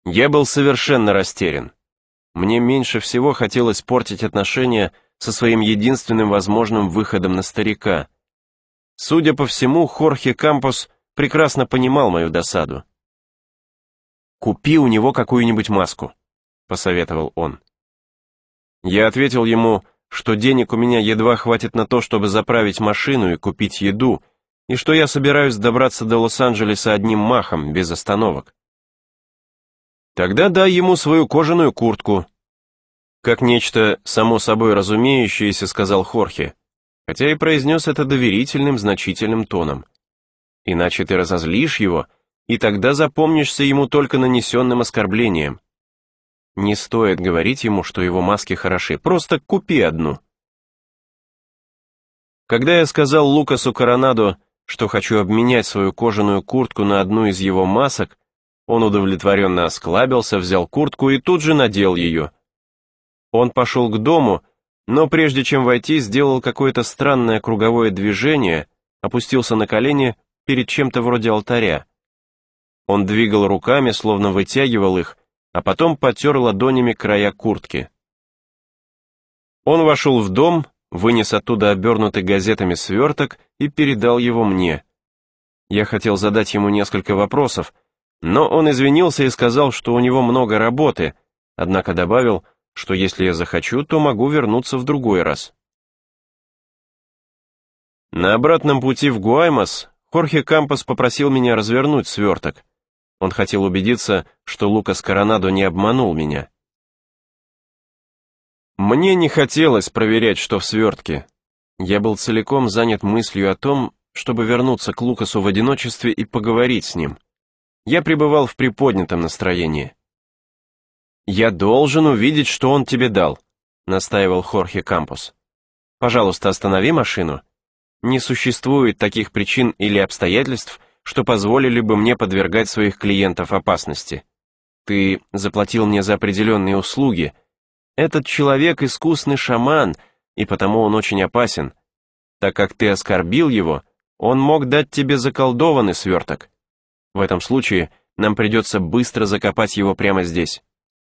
Я был совершенно растерян. Мне меньше всего хотелось портить отношения со своим единственным возможным выходом на старика. Судя по всему, Хорхе Кампос прекрасно понимал мою досаду. «Купи у него какую-нибудь маску», — посоветовал он. Я ответил ему, что денег у меня едва хватит на то, чтобы заправить машину и купить еду, и что я собираюсь добраться до Лос-Анджелеса одним махом, без остановок. «Тогда дай ему свою кожаную куртку», — как нечто само собой разумеющееся сказал Хорхе, хотя и произнес это доверительным, значительным тоном. «Иначе ты разозлишь его, и тогда запомнишься ему только нанесенным оскорблением. Не стоит говорить ему, что его маски хороши, просто купи одну». Когда я сказал Лукасу Коронадо, что хочу обменять свою кожаную куртку на одну из его масок, он удовлетворенно осклабился, взял куртку и тут же надел ее. Он пошел к дому, но прежде чем войти, сделал какое-то странное круговое движение, опустился на колени перед чем-то вроде алтаря. Он двигал руками, словно вытягивал их, а потом потер ладонями края куртки. Он вошел в дом, вынес оттуда обернутый газетами сверток и передал его мне. Я хотел задать ему несколько вопросов, но он извинился и сказал, что у него много работы, однако добавил, что если я захочу, то могу вернуться в другой раз. На обратном пути в Гуаймас Хорхе Кампос попросил меня развернуть сверток. Он хотел убедиться, что Лукас Коронадо не обманул меня. Мне не хотелось проверять, что в свертке. Я был целиком занят мыслью о том, чтобы вернуться к Лукасу в одиночестве и поговорить с ним. Я пребывал в приподнятом настроении. «Я должен увидеть, что он тебе дал», — настаивал Хорхе Кампос. «Пожалуйста, останови машину. Не существует таких причин или обстоятельств, что позволили бы мне подвергать своих клиентов опасности. Ты заплатил мне за определенные услуги. Этот человек — искусный шаман, и потому он очень опасен. Так как ты оскорбил его, он мог дать тебе заколдованный сверток. В этом случае нам придется быстро закопать его прямо здесь».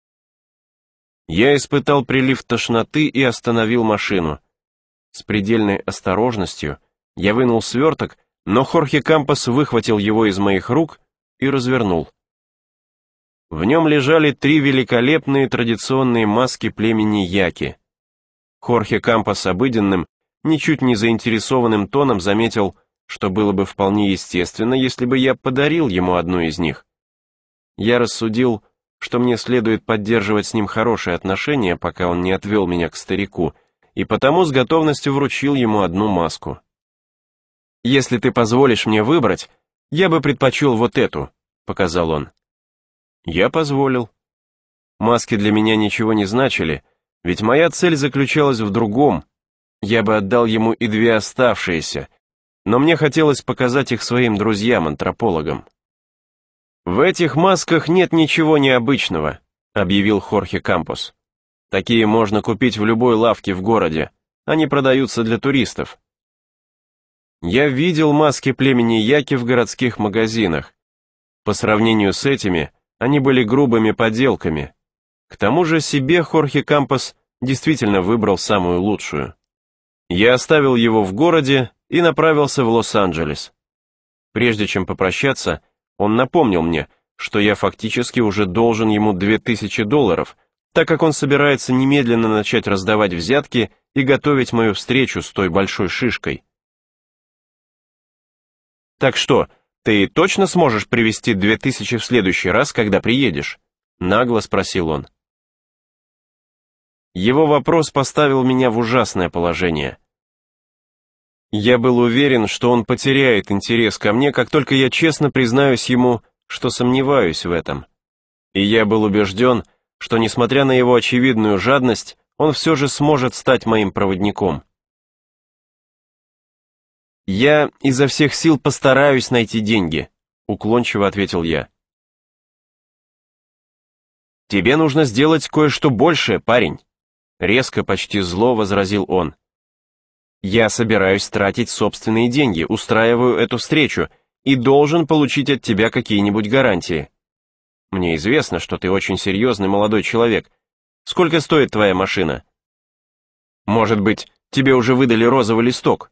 Я испытал прилив тошноты и остановил машину. С предельной осторожностью я вынул сверток, но Хорхе Кампос выхватил его из моих рук и развернул. В нем лежали 3 великолепные традиционные маски племени Яки. Хорхе Кампос обыденным, ничуть не заинтересованным тоном заметил, что было бы вполне естественно, если бы я подарил ему одну из них. Я рассудил, что мне следует поддерживать с ним хорошие отношения, пока он не отвел меня к старику, и потому с готовностью вручил ему одну маску. «Если ты позволишь мне выбрать, я бы предпочел вот эту», — показал он. Я позволил. Маски для меня ничего не значили, ведь моя цель заключалась в другом. Я бы отдал ему и 2 оставшиеся, но мне хотелось показать их своим друзьям-антропологам. «В этих масках нет ничего необычного», — объявил Хорхе Кампос. «Такие можно купить в любой лавке в городе. Они продаются для туристов». Я видел маски племени Яки в городских магазинах. По сравнению с этими, они были грубыми подделками. К тому же себе Хорхе Кампос действительно выбрал самую лучшую. Я оставил его в городе и направился в Лос-Анджелес. Прежде чем попрощаться, он напомнил мне, что я фактически уже должен ему $2000, так как он собирается немедленно начать раздавать взятки и готовить мою встречу с той большой шишкой. «Так что, ты точно сможешь привезти 2000 в следующий раз, когда приедешь?» — нагло спросил он. Его вопрос поставил меня в ужасное положение. Я был уверен, что он потеряет интерес ко мне, как только я честно признаюсь ему, что сомневаюсь в этом. И я был убежден, что, несмотря на его очевидную жадность, он все же сможет стать моим проводником. «Я изо всех сил постараюсь найти деньги», — уклончиво ответил я. «Тебе нужно сделать кое-что большее, парень», — резко, почти зло возразил он. «Я собираюсь тратить собственные деньги, устраиваю эту встречу и должен получить от тебя какие-нибудь гарантии. Мне известно, что ты очень серьезный молодой человек. Сколько стоит твоя машина? Может быть, тебе уже выдали розовый листок?»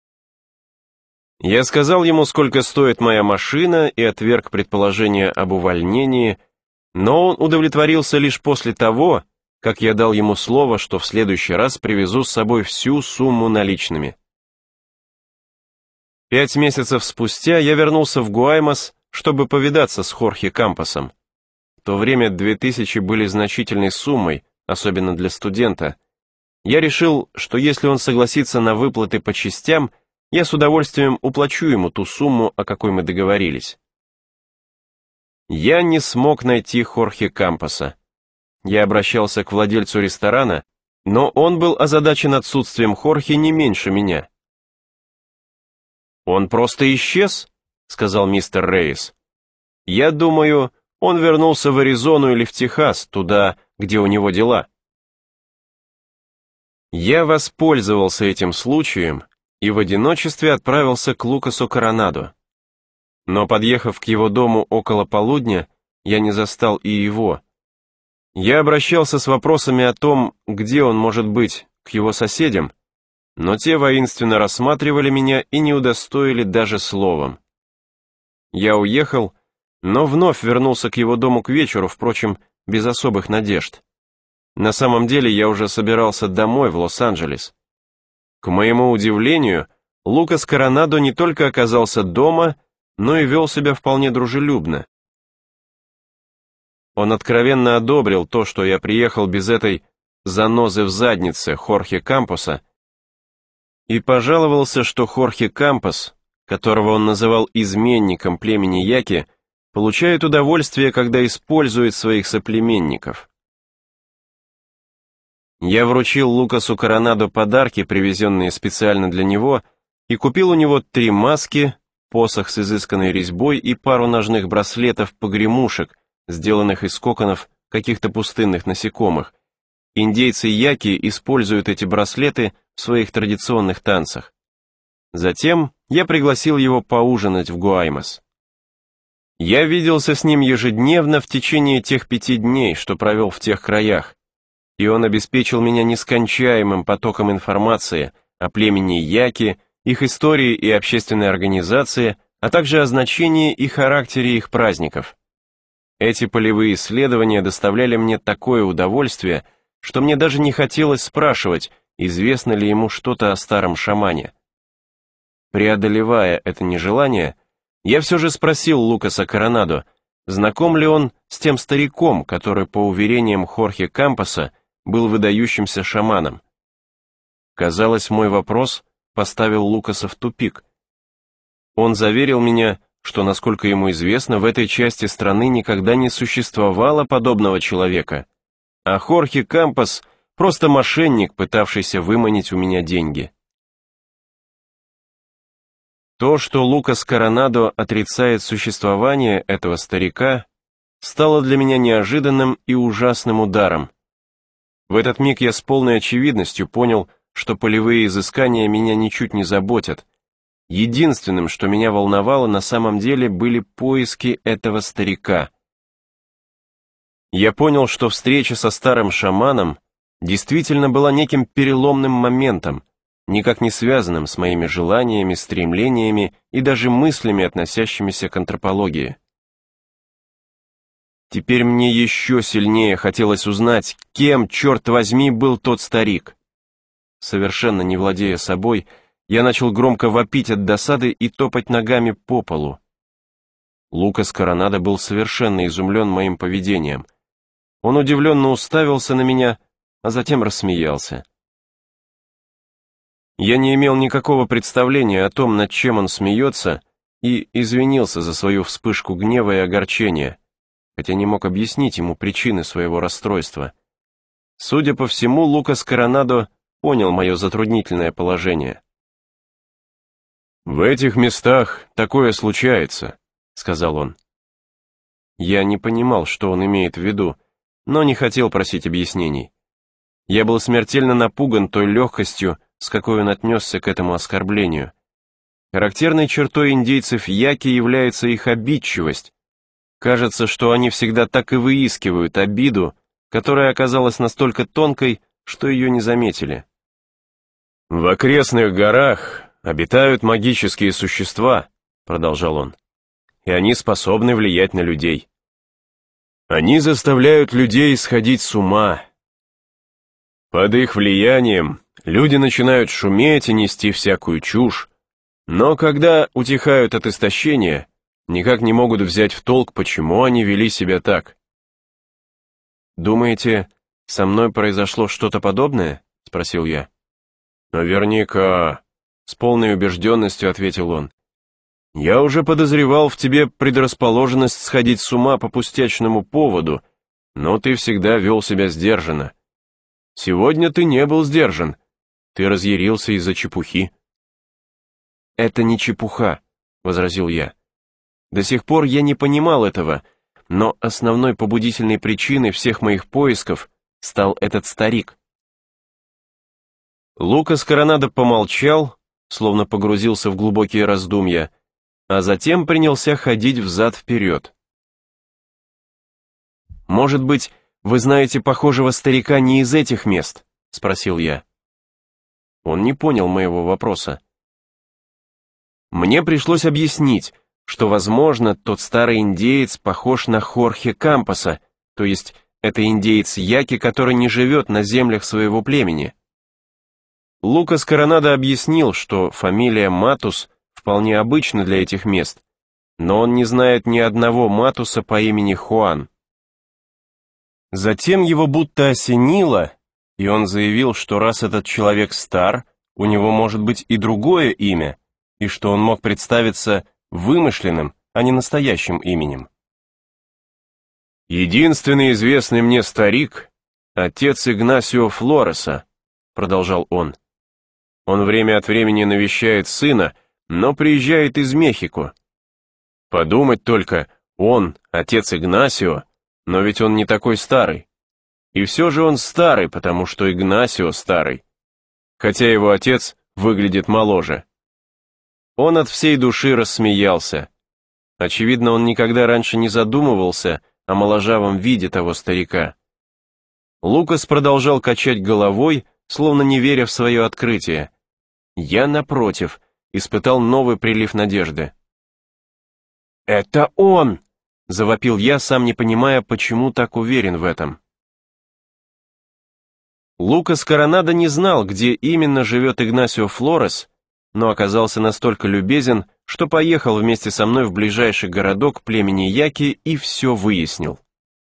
Я сказал ему, сколько стоит моя машина, и отверг предположение об увольнении, но он удовлетворился лишь после того, как я дал ему слово, что в следующий раз привезу с собой всю сумму наличными. 5 месяцев спустя я вернулся в Гуаймас, чтобы повидаться с Хорхе Кампосом. В то время 2000 были значительной суммой, особенно для студента. Я решил, что если он согласится на выплаты по частям, я с удовольствием уплачу ему ту сумму, о какой мы договорились. Я не смог найти Хорхе Кампоса. Я обращался к владельцу ресторана, но он был озадачен отсутствием Хорхе не меньше меня. «Он просто исчез», — сказал мистер Рейс. «Я думаю, он вернулся в Аризону или в Техас, туда, где у него дела». Я воспользовался этим случаем и в одиночестве отправился к Лукасу Коронадо. Но, подъехав к его дому около полудня, я не застал и его. Я обращался с вопросами о том, где он может быть, к его соседям, но те воинственно рассматривали меня и не удостоили даже словом. Я уехал, но вновь вернулся к его дому к вечеру, впрочем, без особых надежд. На самом деле я уже собирался домой в Лос-Анджелес. К моему удивлению, Лукас Коронадо не только оказался дома, но и вел себя вполне дружелюбно. Он откровенно одобрил то, что я приехал без этой занозы в заднице Хорхе Кампоса, и пожаловался, что Хорхе Кампос, которого он называл изменником племени Яки, получает удовольствие, когда использует своих соплеменников. Я вручил Лукасу Коронадо подарки, привезенные специально для него, и купил у него 3 маски, посох с изысканной резьбой и пару ножных браслетов-погремушек, сделанных из коконов каких-то пустынных насекомых. Индейцы Яки используют эти браслеты в своих традиционных танцах. Затем я пригласил его поужинать в Гуаймас. Я виделся с ним ежедневно в течение тех 5 дней, что провел в тех краях, и он обеспечил меня нескончаемым потоком информации о племени Яки, их истории и общественной организации, а также о значении и характере их праздников. Эти полевые исследования доставляли мне такое удовольствие, что мне даже не хотелось спрашивать, известно ли ему что-то о старом шамане. Преодолевая это нежелание, я все же спросил Лукаса Коронадо, знаком ли он с тем стариком, который, по уверениям Хорхе Кампоса, был выдающимся шаманом. Казалось, мой вопрос поставил Лукаса в тупик. Он заверил меня, что, насколько ему известно, в этой части страны никогда не существовало подобного человека, а Хорхе Кампос — просто мошенник, пытавшийся выманить у меня деньги. То, что Лукас Коронадо отрицает существование этого старика, стало для меня неожиданным и ужасным ударом. В этот миг я с полной очевидностью понял, что полевые изыскания меня ничуть не заботят. Единственным, что меня волновало на самом деле, были поиски этого старика. Я понял, что встреча со старым шаманом действительно была неким переломным моментом, никак не связанным с моими желаниями, стремлениями и даже мыслями, относящимися к антропологии. Теперь мне еще сильнее хотелось узнать, кем, черт возьми, был тот старик. Совершенно не владея собой, я начал громко вопить от досады и топать ногами по полу. Лукас Коронадо был совершенно изумлен моим поведением. Он удивленно уставился на меня, а затем рассмеялся. Я не имел никакого представления о том, над чем он смеется, и извинился за свою вспышку гнева и огорчения, хотя не мог объяснить ему причины своего расстройства. Судя по всему, Лукас Коронадо понял мое затруднительное положение. «В этих местах такое случается», — сказал он. Я не понимал, что он имеет в виду, но не хотел просить объяснений. Я был смертельно напуган той легкостью, с какой он отнесся к этому оскорблению. Характерной чертой индейцев Яки является их обидчивость. Кажется, что они всегда так и выискивают обиду, которая оказалась настолько тонкой, что ее не заметили. «В окрестных горах обитают магические существа», — продолжал он, — «и они способны влиять на людей. Они заставляют людей сходить с ума. Под их влиянием люди начинают шуметь и нести всякую чушь, но когда утихают от истощения, никак не могут взять в толк, почему они вели себя так». «Думаете, со мной произошло что-то подобное?» — спросил я. «Наверняка», — с полной убежденностью ответил он. «Я уже подозревал в тебе предрасположенность сходить с ума по пустячному поводу, но ты всегда вел себя сдержанно. Сегодня ты не был сдержан, ты разъярился из-за чепухи». «Это не чепуха», — возразил я. «До сих пор я не понимал этого, но основной побудительной причиной всех моих поисков стал этот старик». Лукас Коронадо помолчал, словно погрузился в глубокие раздумья, а затем принялся ходить взад-вперед. «Может быть, вы знаете похожего старика не из этих мест?» — спросил я. Он не понял моего вопроса. Мне пришлось объяснить, что, возможно, тот старый индеец похож на Хорхе Кампоса, то есть это индеец Яки, который не живет на землях своего племени. Лукас Коронадо объяснил, что фамилия Матус вполне обычна для этих мест, но он не знает ни одного Матуса по имени Хуан. Затем его будто осенило, и он заявил, что раз этот человек стар, у него может быть и другое имя, и что он мог представиться вымышленным, а не настоящим именем. «Единственный известный мне старик — отец Игнасио Флореса», — продолжал он. «Он время от времени навещает сына, но приезжает из Мехико. Подумать только, он, отец Игнасио, но ведь он не такой старый. И все же он старый, потому что Игнасио старый, хотя его отец выглядит моложе». Он от всей души рассмеялся. Очевидно, он никогда раньше не задумывался о моложавом виде того старика. Лукас продолжал качать головой, словно не веря в свое открытие. Я, напротив, испытал новый прилив надежды. «Это он!» — завопил я, сам не понимая, почему так уверен в этом. Лукас Коронадо не знал, где именно живет Игнасио Флорес, но оказался настолько любезен, что поехал вместе со мной в ближайший городок племени Яки и все выяснил.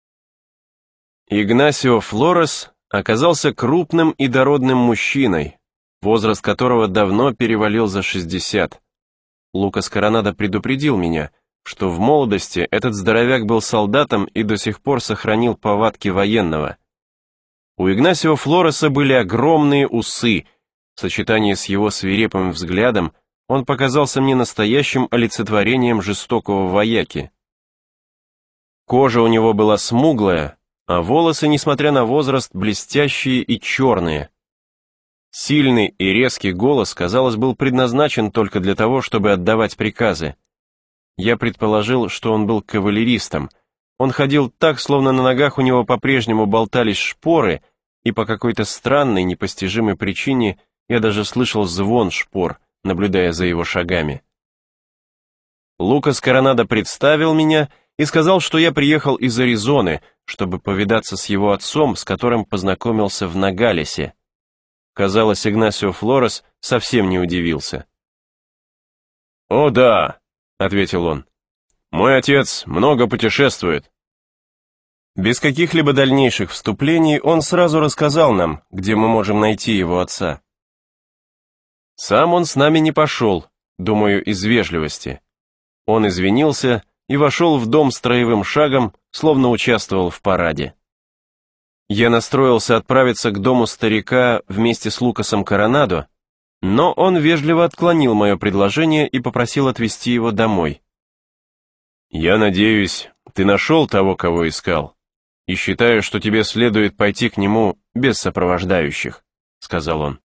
Игнасио Флорес оказался крупным и дородным мужчиной, возраст которого давно перевалил за 60. Лукас Коронадо предупредил меня, что в молодости этот здоровяк был солдатом и до сих пор сохранил повадки военного. У Игнасио Флореса были огромные усы. В сочетании с его свирепым взглядом он показался мне настоящим олицетворением жестокого вояки. Кожа у него была смуглая, а волосы, несмотря на возраст, блестящие и черные. Сильный и резкий голос, казалось, был предназначен только для того, чтобы отдавать приказы. Я предположил, что он был кавалеристом. Он ходил так, словно на ногах у него по-прежнему болтались шпоры, и по какой-то странной, непостижимой причине я даже слышал звон шпор, наблюдая за его шагами. Лукас Коронадо представил меня и сказал, что я приехал из Аризоны, чтобы повидаться с его отцом, с которым познакомился в Ногалесе. Казалось, Игнасио Флорес совсем не удивился. «О да», — ответил он, — «мой отец много путешествует». Без каких-либо дальнейших вступлений он сразу рассказал нам, где мы можем найти его отца. Сам он с нами не пошел, думаю, из вежливости. Он извинился и вошел в дом строевым шагом, словно участвовал в параде. Я настроился отправиться к дому старика вместе с Лукасом Коронадо, но он вежливо отклонил мое предложение и попросил отвезти его домой. «Я надеюсь, ты нашел того, кого искал, и считаю, что тебе следует пойти к нему без сопровождающих», — сказал он.